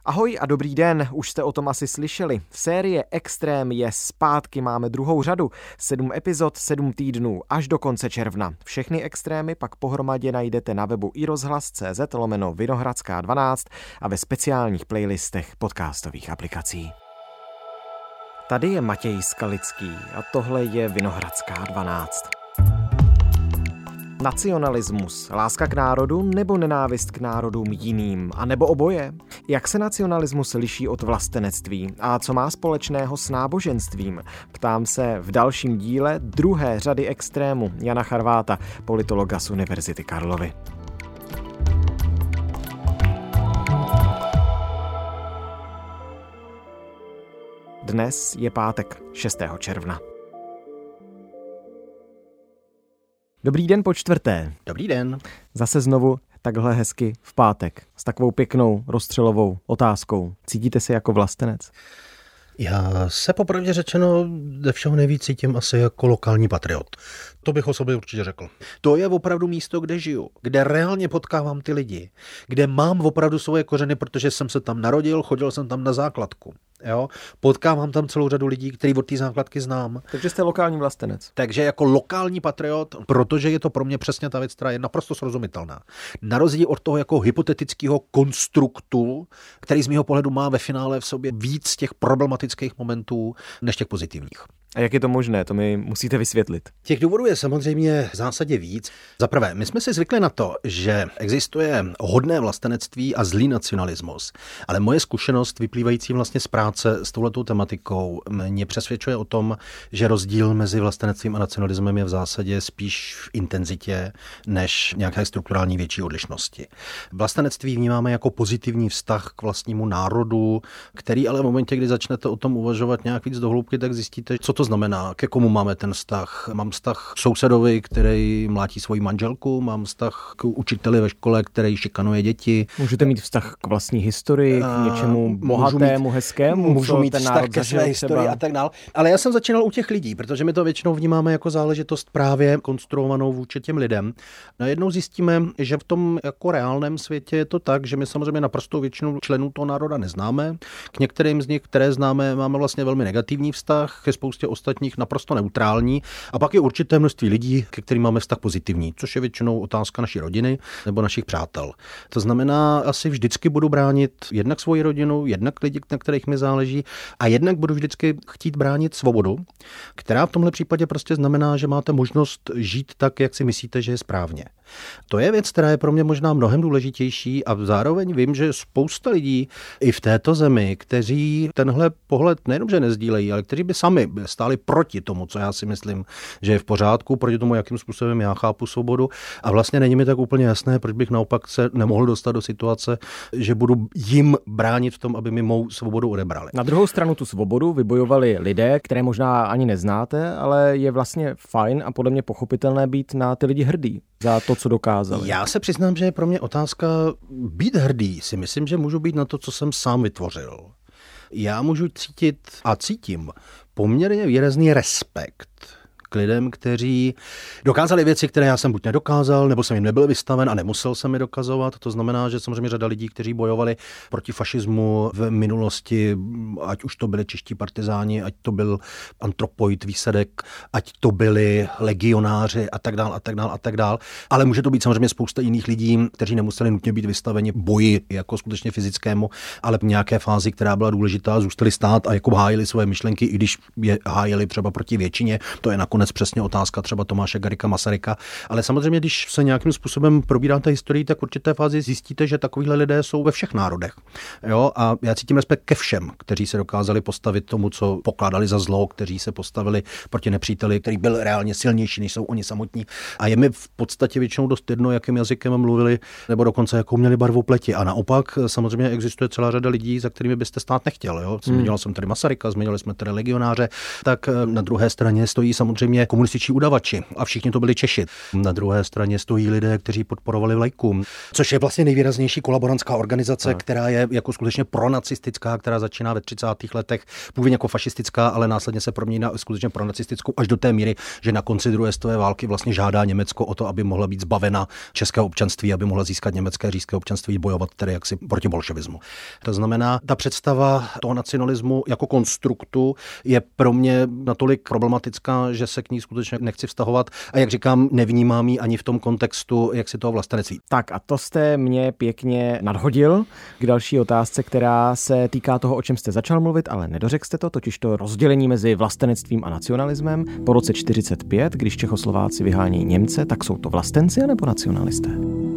Ahoj a dobrý den, už jste o tom asi slyšeli. Série Extrém je zpátky, máme druhou řadu. 7 epizod, 7 týdnů, až do konce června. Všechny extrémy pak pohromadě najdete na webu iRozhlas.cz/Vinohradská 12 a ve speciálních playlistech podcastových aplikací. Tady je Matěj Skalický a tohle je Vinohradská 12. Nacionalismus, láska k národu nebo nenávist k národům jiným, a nebo oboje? Jak se nacionalismus liší od vlastenectví a co má společného s náboženstvím? Ptám se v dalším díle druhé řady Extrému Jana Charváta, politologa z Univerzity Karlovy. Dnes je pátek 6. června. Dobrý den po čtvrté. Dobrý den. Zase znovu takhle hezky v pátek s takovou pěknou rozstřelovou otázkou. Cítíte se jako vlastenec? Já se popravdě řečeno ze všeho nejvíc cítím asi jako lokální patriot. To bych o sobě určitě řekl. To je opravdu místo, kde žiju, kde reálně potkávám ty lidi, kde mám opravdu svoje kořeny, protože jsem se tam narodil, chodil jsem tam na základku. Jo? Potkávám tam celou řadu lidí, který od té základky znám. Takže jste lokální vlastenec. Takže jako lokální patriot, protože je to pro mě přesně ta věc, která je naprosto srozumitelná. Na rozdíl od toho jako hypotetického konstruktu, který z mého pohledu má ve finále v sobě víc těch problematických momentů než těch pozitivních. A jak je to možné? To mi musíte vysvětlit. Těch důvodů je samozřejmě v zásadě víc. Za prvé, my jsme si zvykli na to, že existuje hodné vlastenectví a zlý nacionalismus. Ale moje zkušenost vyplývající vlastně z práce s touhletou tematikou mě přesvědčuje o tom, že rozdíl mezi vlastenectvím a nacionalismem je v zásadě spíš v intenzitě než nějaké strukturální větší odlišnosti. Vlastenectví vnímáme jako pozitivní vztah k vlastnímu národu, který ale v momentě, kdy začnete o tom uvažovat nějak víc do hloubky, tak zjistíte, co to znamená, ke komu máme ten vztah. Mám vztah k sousedovi, který mlátí svoji manželku, mám vztah k učiteli ve škole, který šikanuje děti. Můžete mít vztah k vlastní historii, k něčemu bohatému, hezkému, můžu mít vztah ke své historii a tak dále. Ale já jsem začínal u těch lidí, protože my to většinou vnímáme jako záležitost právě konstruovanou vůči těm lidem. Najednou zjistíme, že v tom jako reálném světě je to tak, že my samozřejmě naprostou většinu členů toho národa neznáme. K některým z nich, které známe, máme vlastně velmi negativní vztah, ke spoustě ostatních naprosto neutrální, a pak je určité množství lidí, ke kterým máme vztah pozitivní, což je většinou otázka naší rodiny nebo našich přátel. To znamená, asi vždycky budu bránit jednak svoji rodinu, jednak lidi, na kterých mi záleží, a jednak budu vždycky chtít bránit svobodu, která v tomhle případě prostě znamená, že máte možnost žít tak, jak si myslíte, že je správně. To je věc, která je pro mě možná mnohem důležitější, a zároveň vím, že spousta lidí i v této zemi, kteří tenhle pohled nejenom, že nezdílejí, ale kteří by sami stáli proti tomu, co já si myslím, že je v pořádku, proti tomu, jakým způsobem já chápu svobodu, a vlastně není mi tak úplně jasné, proč bych naopak se nemohl dostat do situace, že budu jim bránit v tom, aby mi mou svobodu odebrali. Na druhou stranu tu svobodu vybojovali lidé, které možná ani neznáte, ale je vlastně fajn a podle mě pochopitelné být na ty lidi hrdý za to, co dokázali. Já se přiznám, že je pro mě otázka být hrdý. Si myslím, že můžu být na to, co jsem sám vytvořil. Já můžu cítit a cítím poměrně výrazný respekt k lidem, kteří dokázali věci, které já jsem buď nedokázal, nebo jsem jim nebyl vystaven a nemusel jsem je dokazovat. To znamená, že samozřejmě řada lidí, kteří bojovali proti fašismu v minulosti, ať už to byli čeští partizáni, ať to byl antropoid výsadek, ať to byli legionáři a tak dál. Ale může to být samozřejmě spousta jiných lidí, kteří nemuseli nutně být vystaveni boji jako skutečně fyzickému, ale v nějaké fázi, která byla důležitá, zůstali stát a jako hájili svoje myšlenky, i když je hájili třeba proti většině. To je nakonec přesně otázka třeba Tomáše Garrigua Masaryka. Ale samozřejmě, když se nějakým způsobem probíráte historii, tak v určité fázi zjistíte, že takovýhle lidé jsou ve všech národech. Jo? A já cítím respekt ke všem, kteří se dokázali postavit tomu, co pokládali za zlo, kteří se postavili proti nepříteli, který byl reálně silnější, než jsou oni samotní. A je mi v podstatě většinou dost jedno, jakým jazykem mluvili, nebo dokonce jakou měli barvu pleti. A naopak samozřejmě existuje celá řada lidí, za kterými byste stát nechtěl. Jo? Zmínil jsem tady Masaryka, zmínili jsme tady legionáře, tak na druhé straně stojí samozřejmě samozřejmě komunističtí udavači a všichni to byli Češi. Na druhé straně stojí lidé, kteří podporovali vlajku, což je vlastně nejvýraznější kolaborantská organizace, která je jako skutečně pronacistická, která začíná ve 30. letech, původně jako fašistická, ale následně se promění skutečně pronacistickou až do té míry, že na konci druhé světové války vlastně žádá Německo o to, aby mohla být zbavena českého občanství, aby mohla získat německé říšské občanství, bojovat tedy jaksi proti bolševismu. To znamená, ta představa toho nacionalismu jako konstruktu je pro mě natolik problematická, že se k ní skutečně nechci vztahovat a jak říkám, nevnímám ji ani v tom kontextu, jak si toho vlastenectví. Tak a to jste mě pěkně nadhodil k další otázce, která se týká toho, o čem jste začal mluvit, ale nedořekl jste to, totiž to rozdělení mezi vlastenectvím a nacionalismem. Po roce 45, když Čechoslováci vyhánějí Němce, tak jsou to vlastenci anebo nacionalisté?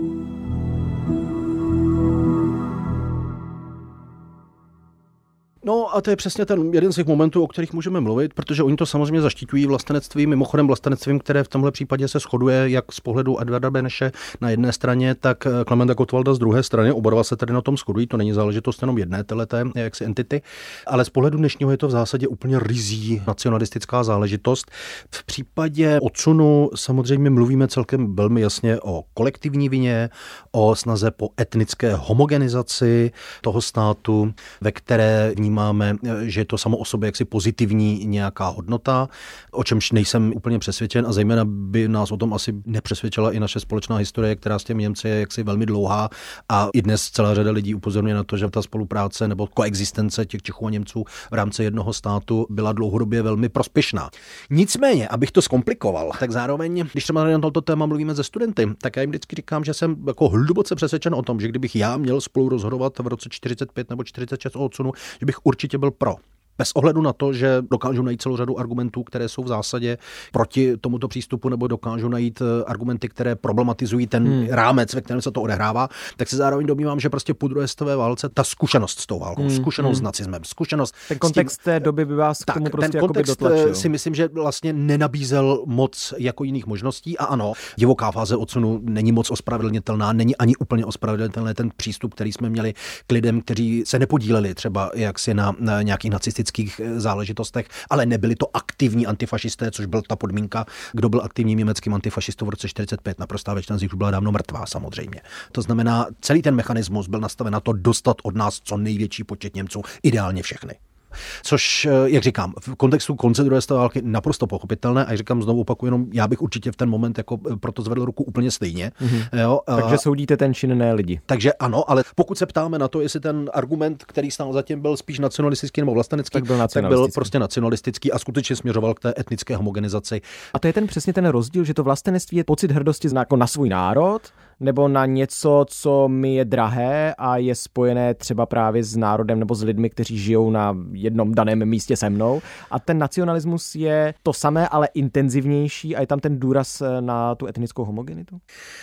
No a to je přesně ten jeden z těch momentů, o kterých můžeme mluvit, protože oni to samozřejmě zaštiťují vlastenectvím, mimochodem vlastenectvím, které v tomhle případě se shoduje jak z pohledu Edvarda Beneše na jedné straně, tak Klementa Gottwalda z druhé strany. Oba dva se tady na tom shodují, to není záležitost jenom jedné téhleté jaksi entity, ale z pohledu dnešního je to v zásadě úplně ryzí nacionalistická záležitost. V případě odsunu samozřejmě mluvíme celkem velmi jasně o kolektivní vině, o snaze po etnické homogenizaci toho státu, ve které máme, že je to samo o sobě jaksi pozitivní nějaká hodnota, o čemž nejsem úplně přesvědčen a zejména by nás o tom asi nepřesvědčila i naše společná historie, která s těmi Němci je jaksi velmi dlouhá a i dnes celá řada lidí upozorňuje na to, že ta spolupráce nebo koexistence těch Čechů a Němců v rámci jednoho státu byla dlouhodobě velmi prospěšná. Nicméně, abych to zkomplikoval, tak zároveň, když třeba na toto téma mluvíme se studenty, tak já jim vždycky říkám, že jsem jako hluboce přesvědčen o tom, že kdybych já měl spolu rozhodovat v roce 45 nebo 46 o odsunu, že bych určitě byl pro. Bez ohledu na to, že dokážu najít celou řadu argumentů, které jsou v zásadě proti tomuto přístupu, nebo dokážu najít argumenty, které problematizují ten rámec, ve kterém se to odehrává, tak se zároveň domnívám, že prostě po druhé světové válce ta zkušenost s tou válkou, zkušenost s nacismem, zkušenost ten kontext té doby by vás k tomu prostě ten kontext dotlačil. Si myslím, že vlastně nenabízel moc jako jiných možností a ano, divoká fáze odsunu není moc ospravedlnitelná, není ani úplně ospravedlnitelný ten přístup, který jsme měli k lidem, kteří se nepodíleli třeba jaksi na nějakých nacistických záležitostech, ale nebyli to aktivní antifašisté, což byl ta podmínka, kdo byl aktivním německým antifašistou v roce 45. Naprostá většina z nich už byla dávno mrtvá samozřejmě. To znamená, celý ten mechanismus byl nastaven na to dostat od nás co největší počet Němců, ideálně všechny. Což, jak říkám, v kontextu konce druhé světové války naprosto pochopitelné a jak říkám, znovu opakuju, jenom já bych určitě v ten moment jako proto zvedl ruku úplně stejně. Jo, takže soudíte ten čin, ne lidi. Takže ano, ale pokud se ptáme na to, jestli ten argument, který stál zatím, byl spíš nacionalistický nebo vlastenecký, tak byl prostě nacionalistický a skutečně směřoval k té etnické homogenizaci. A to je přesně ten rozdíl, že to vlastenectví je pocit hrdosti jako na svůj národ, nebo na něco, co mi je drahé a je spojené třeba právě s národem nebo s lidmi, kteří žijou na jednom daném místě se mnou. A ten nacionalismus je to samé, ale intenzivnější a je tam ten důraz na tu etnickou homogenitu?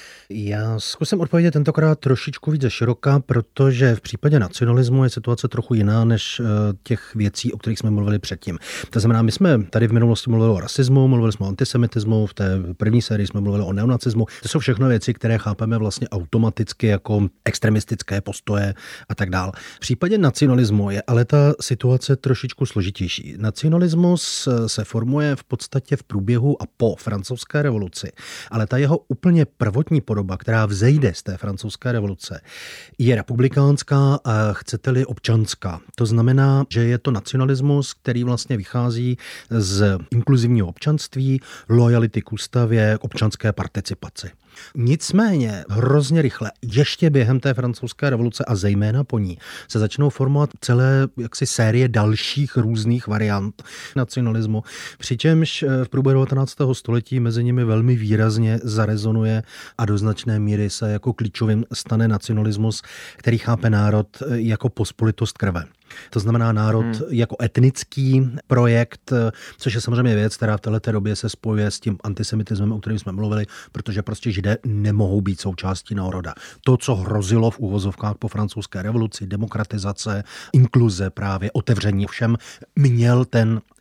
Já zkusím odpovědět tentokrát trošičku víc široká, protože v případě nacionalismu je situace trochu jiná než těch věcí, o kterých jsme mluvili předtím. To znamená, my jsme tady v minulosti mluvili o rasismu, mluvili jsme o antisemitismu, v té první sérii jsme mluvili o neonacismu. To jsou všechno věci, které chápeme vlastně automaticky jako extremistické postoje a tak dál. V případě nacionalismu je ale ta situace trošičku složitější. Nacionalismus se formuje v podstatě v průběhu a po francouzské revoluci, ale ta jeho úplně prvotní podoba, která vzejde z té francouzské revoluce, je republikánská a chcete-li občanská. To znamená, že je to nacionalismus, který vlastně vychází z inkluzivního občanství, lojality k ústavě, k občanské participaci. Nicméně hrozně rychle, ještě během té francouzské revoluce a zejména po ní, se začnou formovat celé jaksi série dalších různých variant nacionalismu, přičemž v průběhu 19. století mezi nimi velmi výrazně zarezonuje a do značné míry se jako klíčovým stane nacionalismus, který chápe národ jako pospolitost krve. To znamená národ jako etnický projekt, což je samozřejmě věc, která v této době se spojuje s tím antisemitismem, o kterém jsme mluvili, protože prostě Židé nemohou být součástí národa. To, co hrozilo v uvozovkách po francouzské revoluci, demokratizace, inkluze právě, otevření všem, měl ten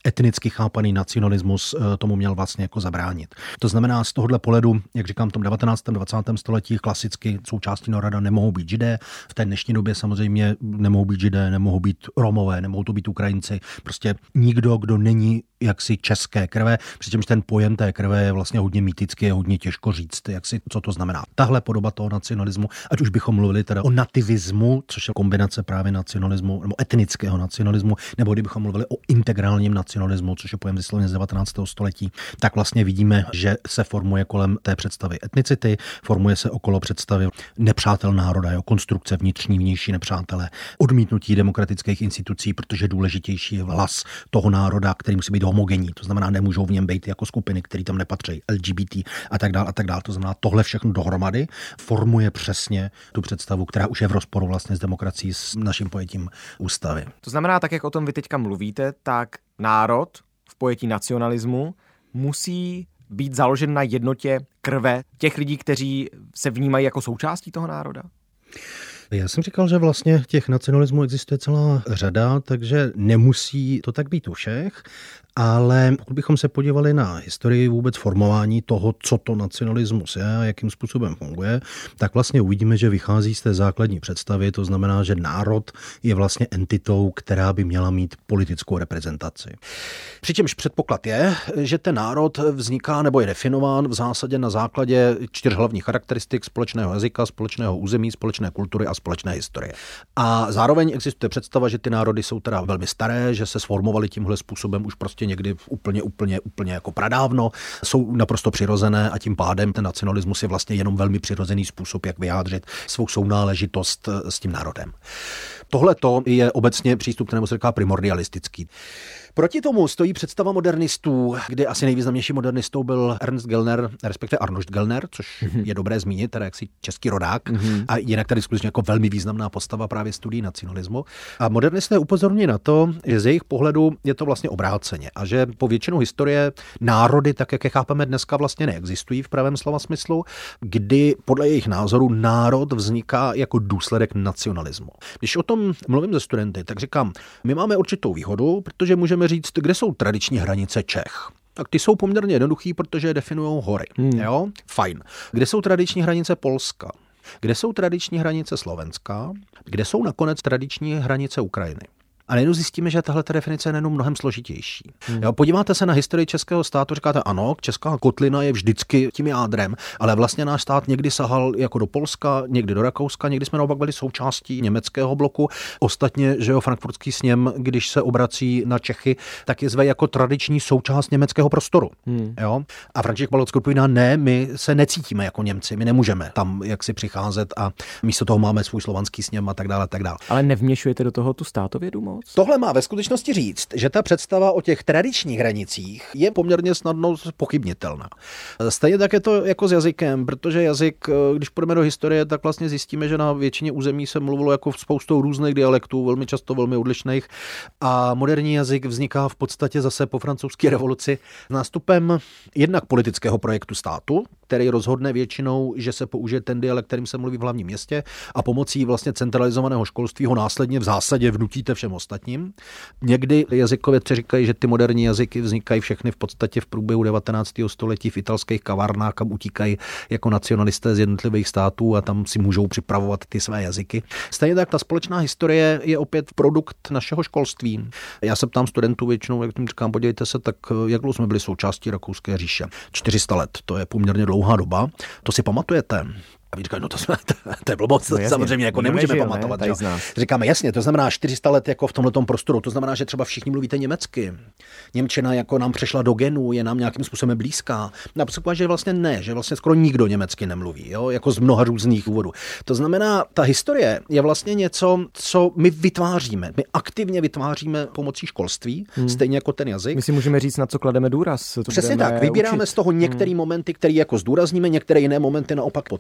etnicky chápaný nacionalismus tomu měl vlastně jako zabránit. To znamená, z tohohle pohledu, jak říkám, v tom 19. 20. století klasicky součástí národa nemohou být Židé. V té dnešní době samozřejmě nemohou být Židé, nemohou být Romové, nemohou to být Ukrajinci. Prostě nikdo, kdo není jaksi české krve, přičemž ten pojem té krve je vlastně hodně mýtický, je hodně těžko říct, co to znamená. Tahle podoba toho nacionalismu, ať už bychom mluvili teda o nativismu, což je kombinace právě nacionalismu nebo etnického nacionalismu, nebo kdybychom mluvili o integrálním nacionalismu, což je pojem vysloveně z 19. století, tak vlastně vidíme, že se formuje kolem té představy etnicity, formuje se okolo představy nepřátel národa, jo, konstrukce vnitřní, vnější nepřátelé, odmítnutí demokratických institucí, protože důležitější je hlas toho národa, který musí být homogenní, to znamená, nemůžou v něm být jako skupiny, které tam nepatří, LGBT a tak dále a tak dále. To znamená, tohle všechno dohromady formuje přesně tu představu, která už je v rozporu vlastně s demokracií, s naším pojetím ústavy. To znamená, tak jak o tom vy teďka mluvíte, tak národ v pojetí nacionalismu musí být založen na jednotě krve těch lidí, kteří se vnímají jako součástí toho národa? Já jsem říkal, že vlastně těch nacionalismů existuje celá řada, takže nemusí to tak být u všech, ale pokud bychom se podívali na historii vůbec formování toho, co to nacionalismus je a jakým způsobem funguje, tak vlastně uvidíme, že vychází z té základní představy, to znamená, že národ je vlastně entitou, která by měla mít politickou reprezentaci. Přičemž předpoklad je, že ten národ vzniká nebo je definován v zásadě na základě 4 hlavních charakteristik: společného jazyka, společného území, společné kultury a společné historie. A zároveň existuje představa, že ty národy jsou teda velmi staré, že se sformovaly tímhle způsobem už prostě někdy úplně jako pradávno, jsou naprosto přirozené a tím pádem ten nacionalismus je vlastně jenom velmi přirozený způsob, jak vyjádřit svou sounáležitost s tím národem. Tohle to je obecně přístup, kterému se říká primordialistický. Proti tomu stojí představa modernistů, kde asi nejvýznamnější modernistou byl Ernst Gellner, respektive Arnošt Gellner, což je dobré zmínit, teda jaksi český rodák, a jinak tady skutečně jako velmi významná postava právě studií nacionalismu. A modernisté upozorňují na to, že z jejich pohledu je to vlastně obráceně a že po většinu historie národy, tak jak je chápeme dneska, vlastně neexistují v pravém slova smyslu, kdy podle jejich názoru národ vzniká jako důsledek nacionalismu. Když o tom mluvím se studenty, tak říkám, my máme určitou výhodu, protože můžeme říct, kde jsou tradiční hranice Čech. Tak ty jsou poměrně jednoduchý, protože je definují hory. Jo? Fajn. Kde jsou tradiční hranice Polska? Kde jsou tradiční hranice Slovenska? Kde jsou nakonec tradiční hranice Ukrajiny? A najednou zjistíme, že tahle definice je nejenom mnohem složitější. Jo, podíváte se na historii českého státu, říkáte ano, česká kotlina je vždycky tím jádrem, ale vlastně náš stát někdy sahal jako do Polska, někdy do Rakouska, někdy jsme naopak byli součástí německého bloku. Ostatně, že jo, frankfurtský sněm, když se obrací na Čechy, tak je zve jako tradiční součást německého prostoru. Jo? A František Palacký odpovídá, ne, my se necítíme jako Němci, my nemůžeme tam jaksi přicházet a místo toho máme svůj slovanský sněm a tak dále, tak dále. Ale nevměšujete do toho tu státovědu? Tohle má ve skutečnosti říct, že ta představa o těch tradičních hranicích je poměrně snadno pochybnitelná. Stejně tak je to jako s jazykem, protože jazyk, když půjdeme do historie, tak vlastně zjistíme, že na většině území se mluvilo jako spoustou různých dialektů, velmi často velmi odlišných, a moderní jazyk vzniká v podstatě zase po francouzské revoluci nástupem jednak politického projektu státu, který rozhodne většinou, že se použije ten dialekt, kterým se mluví v hlavním městě, a pomocí vlastně centralizovaného školství ho následně v zásadě vnutíte všem ostatním. Někdy jazykovědci říkají, že ty moderní jazyky vznikají všechny v podstatě v průběhu 19. století v italských kavárnách, kam utíkají jako nacionalisté z jednotlivých států a tam si můžou připravovat ty své jazyky. Stejně tak ta společná historie je opět produkt našeho školství. Já se ptám studentů většinou, jak tím říkám, podívejte se, tak jak dlouho jsme byli součástí Rakouské říše? 400 let, to je poměrně dlouhá doba. To si pamatujete? A my říkají, no to je blbost, no samozřejmě jako nemůžeme pamatovat. Ne? Říkáme, jasně, to znamená 400 let jako v tomhletom prostoru, to znamená, že třeba všichni mluvíte německy. Němčina jako nám přešla do genů, je nám nějakým způsobem blízká. Například, že vlastně ne, že vlastně skoro nikdo německy nemluví, jo? Jako z mnoha různých důvodů. To znamená, ta historie je vlastně něco, co my vytváříme. My aktivně vytváříme pomocí školství, stejně jako ten jazyk. My si můžeme říct, na co klademe důraz. Přesně tak, vybíráme z toho některé momenty, které jako zdůrazníme, některé jiné momenty naopak potlačíme.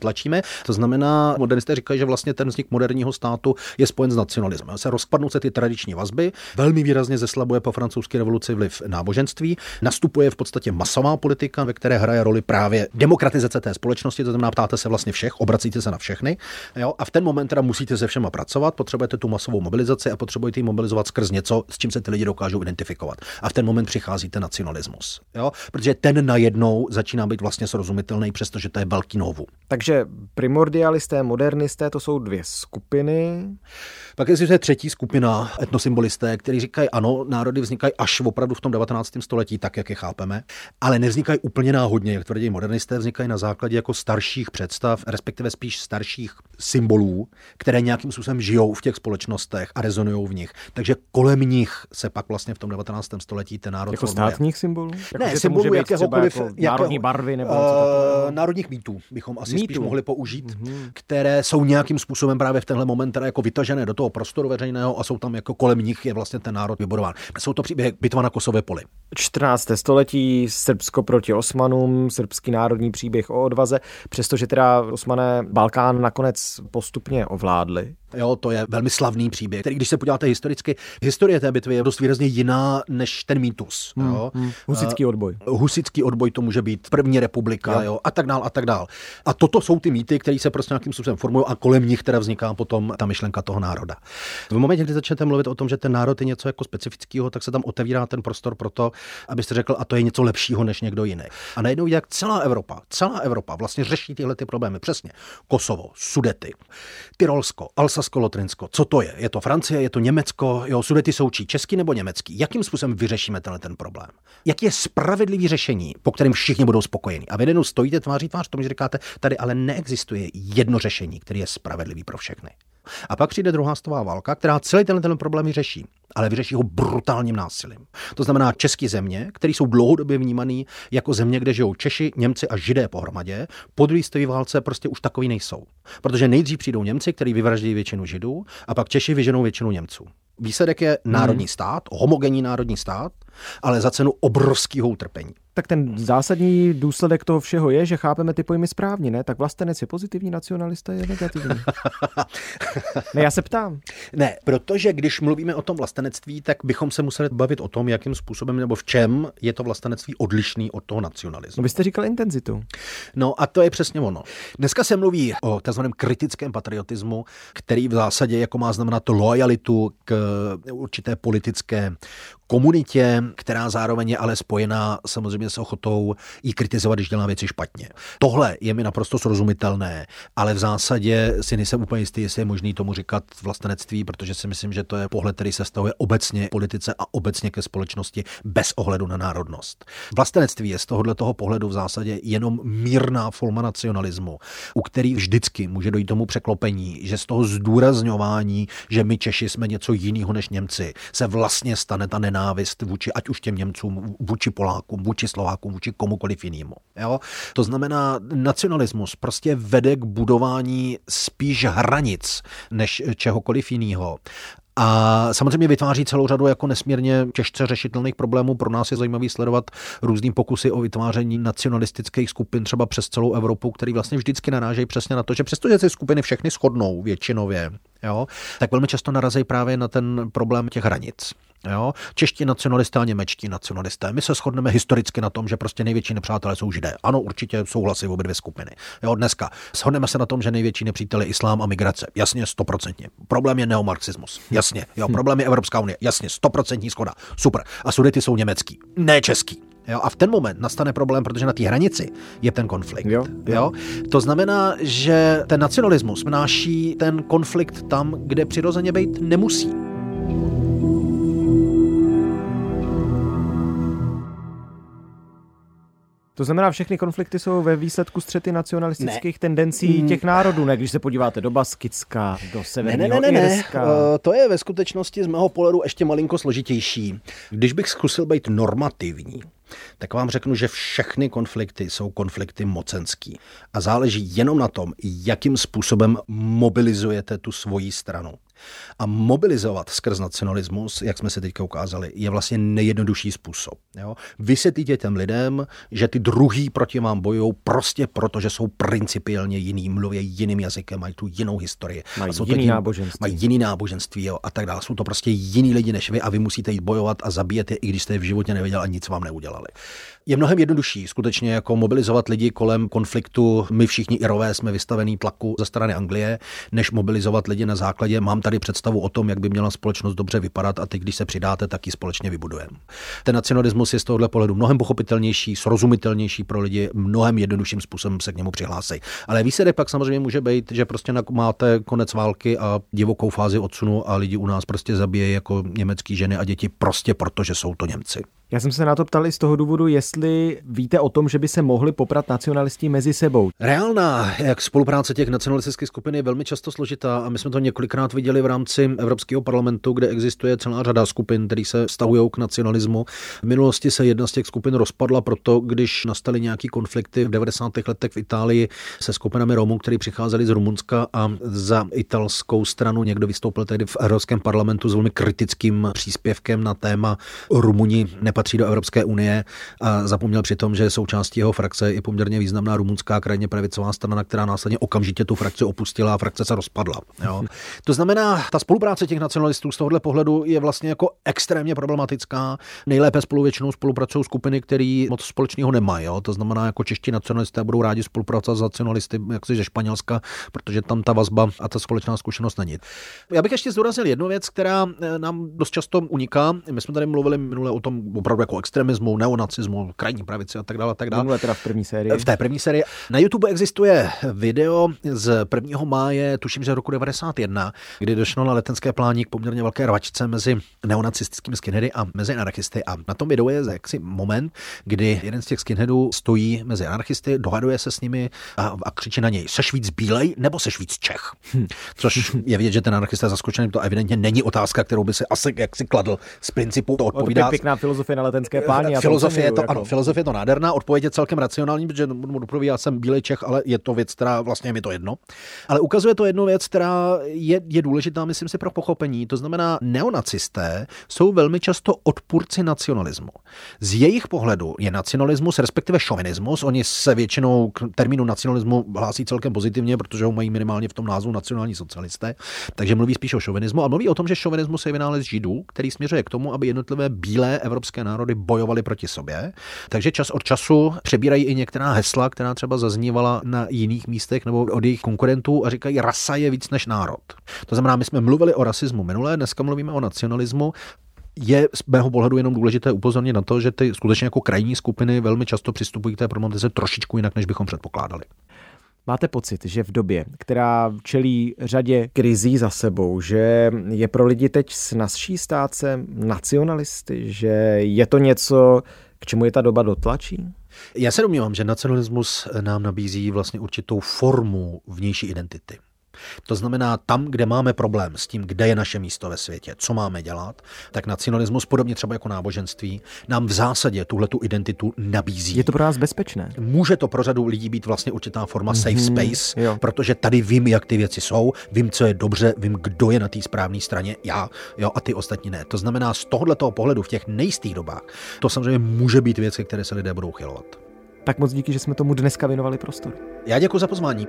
To znamená, modernisté říkají, že vlastně ten vznik moderního státu je spojen s nacionalismem. Rozpadnou se ty tradiční vazby, velmi výrazně zeslabuje po francouzské revoluci vliv náboženství, nastupuje v podstatě masová politika, ve které hraje roli právě demokratizace té společnosti, to znamená, ptáte se vlastně všech, obracíte se na všechny, jo? A v ten moment teda musíte se všema pracovat, potřebujete tu masovou mobilizaci a potřebujete ji mobilizovat skrz něco, s čím se ty lidi dokážou identifikovat. A v ten moment přichází ten nacionalismus, jo? Protože ten najednou začíná být vlastně srozumitelný, přestože to je velký novum. Takže primordialisté, modernisté, to jsou dvě skupiny. Pak je třetí skupina, etnosymbolisté, kteří říkají, ano, národy vznikají až opravdu v tom 19. století, tak, jak je chápeme, ale nevznikají úplně náhodně, jak tvrdí modernisté, vznikají na základě jako starších představ, respektive spíš starších symbolů, které nějakým způsobem žijou v těch společnostech a rezonují v nich. Takže kolem nich se pak vlastně v tom 19. století ten národ jako formuje. Státních symbolů? Ne, symbolů jakéhokoliv jako národní barvy nebo národních mýtů bychom asi spíš mohli použít, které jsou nějakým způsobem právě v tenhle moment teda jako vytažené do toho prostoru veřejného a jsou tam jako kolem nich je vlastně ten národ vybudován. Jsou to příběhy bitva na Kosově poli. 14. století, Srbsko proti Osmanům, srbský národní příběh o odvaze, přestože teda Osmané Balkán nakonec postupně ovládli. Jo, to je velmi slavný příběh, který, když se podíváte historicky, historie té bitvy je dost výrazně jiná než ten mýtus. Husitský odboj. Husitský odboj to může být první republika, jo, a tak dál, a tak dál. A toto jsou ty mýty, které se prostě nějakým způsobem formují a kolem nich teda vzniká potom ta myšlenka toho národa. V momentě, kdy začnete mluvit o tom, že ten národ je něco jako specifického, tak se tam otevírá ten prostor pro to, abyste řekl, a to je něco lepšího než někdo jiný. A najednou jak celá Evropa vlastně řeší tyhle ty problémy. Přesně. Kosovo, Sudety, Tyrolsko, Alsasko-Lotrinsko. Co to je? Je to Francie, je to Německo, jo, Sudety jsou čí, český nebo německý? Jakým způsobem vyřešíme ten problém? Jaký je spravedlivý řešení, po kterém všichni budou spokojení? A vy jenom stojíte tváří tvář tomu, že říkáte, tady ale neexistuje jedno řešení, které je spravedlivý pro všechny. A pak přijde druhá světová válka, která celý ten problém vyřeší, ale vyřeší ho brutálním násilím. To znamená české země, které jsou dlouhodobě vnímaný jako země, kde žijou Češi, Němci a Židé pohromadě, po druhé světové válce prostě už takový nejsou. Protože nejdřív přijdou Němci, kteří vyvraždí většinu Židů, a pak Češi vyženou většinu Němců. Výsledek je národní stát, homogenní národní stát, ale za cenu obrovského utrpení. Tak ten zásadní důsledek toho všeho je, že chápeme ty pojmy správně, ne? Tak vlastenec je pozitivní, nacionalista je negativní. Ne, já se ptám. Ne, protože když mluvíme o tom vlastenectví, tak bychom se museli bavit o tom, jakým způsobem nebo v čem je to vlastenectví odlišný od toho nacionalismu. No, vy jste říkal intenzitu. No a to je přesně ono. Dneska se mluví o takzvaném kritickém patriotismu, který v zásadě jako má znamenat to lojalitu k určité politické komunitě, která zároveň je ale spojená samozřejmě s ochotou jí kritizovat, když dělá věci špatně. Tohle je mi naprosto srozumitelné, ale v zásadě si nejsem úplně jistý, jestli je možný tomu říkat vlastenectví, protože si myslím, že to je pohled, který se vztahuje obecně k politice a obecně ke společnosti bez ohledu na národnost. Vlastenectví je z tohoto pohledu v zásadě jenom mírná forma nacionalismu, u který vždycky může dojít tomu překlopení, že z toho zdůrazňování, že my Češi jsme něco jiného než Němci, se vlastně stane ta nenávist vůči ať už těm Němcům, vůči Polákům, vůči Slovákům, vůči komukoliv jinému. Jo? To znamená, nacionalismus prostě vede k budování spíš hranic než čehokoliv jiného. A samozřejmě vytváří celou řadu jako nesmírně těžce řešitelných problémů. Pro nás je zajímavý sledovat různý pokusy o vytváření nacionalistických skupin třeba přes celou Evropu, který vlastně vždycky narážejí přesně na to, že přestože ty skupiny všechny shodnou většinově, jo, tak velmi často narazí právě na ten problém těch hranic. Jo? Čeští nacionalisté a němečtí nacionalisté. My se shodneme historicky na tom, že prostě největší nepřátelé jsou Židé. Ano, určitě souhlasí obě dvě skupiny. Jo, dneska shodneme se na tom, že největší nepřítel je islám a migrace. Jasně, 100%. Problém je neomarxismus. Jasně. Jo, problém je Evropská unie. Jasně, 100% shoda. Super. A Sudety jsou německý, ne český. Jo, a v ten moment nastane problém, protože na té hranici je ten konflikt. Jo? To znamená, že ten nacionalismus vnáší ten konflikt tam, kde přirozeně být nemusí. To znamená, všechny konflikty jsou ve výsledku střety nacionalistických tendencí těch národů, ne? Když se podíváte do Baskicka, do Severního Irska. To je ve skutečnosti z mého pohledu ještě malinko složitější. Když bych zkusil být normativní, tak vám řeknu, že všechny konflikty jsou konflikty mocenský. A záleží jenom na tom, jakým způsobem mobilizujete tu svoji stranu. A mobilizovat skrz nacionalismus, jak jsme se teďka ukázali, je vlastně nejjednodušší způsob. Jo? Vysvětlíte těm lidem, že ty druhý proti vám bojují prostě proto, že jsou principiálně jiný, mluví jiným jazykem, mají tu jinou historii. Mají jiný náboženství, jo, a tak dále. Jsou to prostě jiní lidi než vy a vy musíte jít bojovat a zabíjet je, i když jste je v životě neviděl a nic vám neudělali. Je mnohem jednodušší skutečně jako mobilizovat lidi kolem konfliktu. My všichni Irové jsme vystavení tlaku ze strany Anglie, než mobilizovat lidi na základě mám tady představu o tom, jak by měla společnost dobře vypadat a ty, když se přidáte, tak ji společně vybudujeme. Ten nacionalismus je z tohohle pohledu mnohem pochopitelnější, srozumitelnější pro lidi, mnohem jednodušším způsobem se k němu přihlásí. Ale výsledek pak samozřejmě může být, že prostě máte konec války a divokou fázi odsunu a lidi u nás prostě zabíjejí jako německý ženy a děti prostě proto, že jsou to Němci. Já jsem se na to ptal i z toho důvodu, jestli víte o tom, že by se mohli poprat nacionalisti mezi sebou. Reálná jak spolupráce těch nacionalistických skupin je velmi často složitá a my jsme to několikrát viděli v rámci Evropského parlamentu, kde existuje celá řada skupin, které se vztahují k nacionalismu. V minulosti se jedna z těch skupin rozpadla proto, když nastaly nějaký konflikty v 90. letech v Itálii se skupinami Romů, kteří přicházeli z Rumunska a za italskou stranu někdo vystoupil tehdy v Evropském parlamentu s velmi kritickým příspěvkem na téma Rumuni nepatří do Evropské unie a zapomněl přitom, že součástí jeho frakce je poměrně významná rumunská krajně pravicová strana, která následně okamžitě tu frakci opustila a frakce se rozpadla. Jo. To znamená, ta spolupráce těch nacionalistů z tohohle pohledu je vlastně jako extrémně problematická. Nejlépe většinou spolupracují skupiny, které moc společného nemají. Jo. To znamená, jako čeští nacionalisté budou rádi spolupracovat s nacionalisty jaksi ze Španělska, protože tam ta vazba a ta společná zkušenost není. Já bych ještě zdůraznil jednu věc, která nám dost často uniká. My jsme tady mluvili minule o tom opravdu jako extremismu, neonacismu, krajní pravici a tak dále. Minule teda v první sérii. V té první sérii. Na YouTube existuje video z 1. máje, tuším, že roku 1991, kdy došlo na letenské plání k poměrně velké rvačce mezi neonacistickými skinheady a mezi anarchisty. A na tom videu je jaksi moment, kdy jeden z těch skinheadů stojí mezi anarchisty, dohaduje se s nimi a křičí na něj: seš víc bílej nebo seš víc Čech? Což je vidět, že ten anarchista je zaskočený, to evidentně není otázka, kterou by se asi jaksi kladl z principu. To odpovídá. Pěkná filozofie na letenské pláni. Filozofie je to nádherná, odpověď je celkem racionální, protože mu dopoví, já jsem bílej Čech, ale je to věc, která vlastně je mi to jedno. Ale ukazuje to jednu věc, která je důležitá, myslím si, pro pochopení. To znamená, neonacisté jsou velmi často odpůrci nacionalismu. Z jejich pohledu je nacionalismus, respektive šovinismus, oni se většinou k termínu nacionalismu hlásí celkem pozitivně, protože ho mají minimálně v tom názvu nacionální socialisté, takže mluví spíš o šovinismu a mluví o tom, že šovinismus je vynález Židů, který směřuje k tomu, aby jednotlivé bílé evropské národy bojovali proti sobě. Takže čas od času přebírají i některá hesla, která třeba zaznívala na jiných místech nebo od jejich konkurentů a říkají, rasa je víc než národ. To znamená, my jsme mluvili o rasismu minule, dneska mluvíme o nacionalismu. Je z mého pohledu jenom důležité upozornit na to, že ty skutečně jako krajní skupiny velmi často přistupují k té problematice trošičku jinak, než bychom předpokládali. Máte pocit, že v době, která čelí řadě krizí za sebou, že je pro lidi teď snazší stát se nacionalisty, že je to něco, k čemu je ta doba dotlačí? Já se domnívám, že nacionalismus nám nabízí vlastně určitou formu vnější identity. To znamená, tam, kde máme problém s tím, kde je naše místo ve světě, co máme dělat, tak nacionalismus, podobně třeba jako náboženství, nám v zásadě tuhletu identitu nabízí. Je to pro nás bezpečné? Může to pro řadu lidí být vlastně určitá forma safe space, protože tady vím, jak ty věci jsou, vím, co je dobře, vím, kdo je na té správné straně, já, a ty ostatní ne. To znamená, z tohoto pohledu v těch nejistých dobách, to samozřejmě může být věc, které se lidé budou chylovat. Tak moc díky, že jsme tomu dneska věnovali prostor. Já děkuji za pozvání.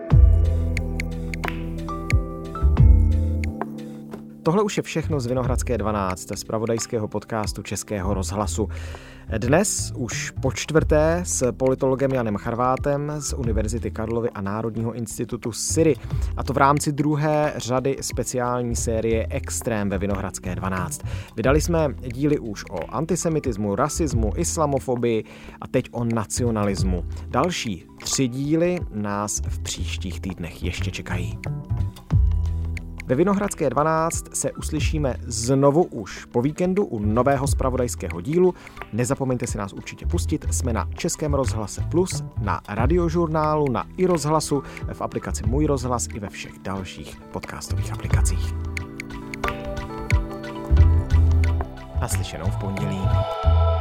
Tohle už je všechno z Vinohradské 12, z zpravodajského podcastu Českého rozhlasu. Dnes už po čtvrté s politologem Janem Charvátem z Univerzity Karlovy a Národního institutu SYRI. A to v rámci druhé řady speciální série Extrém ve Vinohradské 12. Vydali jsme díly už o antisemitismu, rasismu, islamofobii a teď o nacionalismu. Další 3 díly nás v příštích týdnech ještě čekají. Ve Vinohradské 12 se uslyšíme znovu už po víkendu u nového zpravodajského dílu. Nezapomeňte si nás určitě pustit. Jsme na Českém rozhlase Plus, na Radiožurnálu, na iRozhlasu, v aplikaci Můj rozhlas i ve všech dalších podcastových aplikacích. Naslyšenou v pondělí.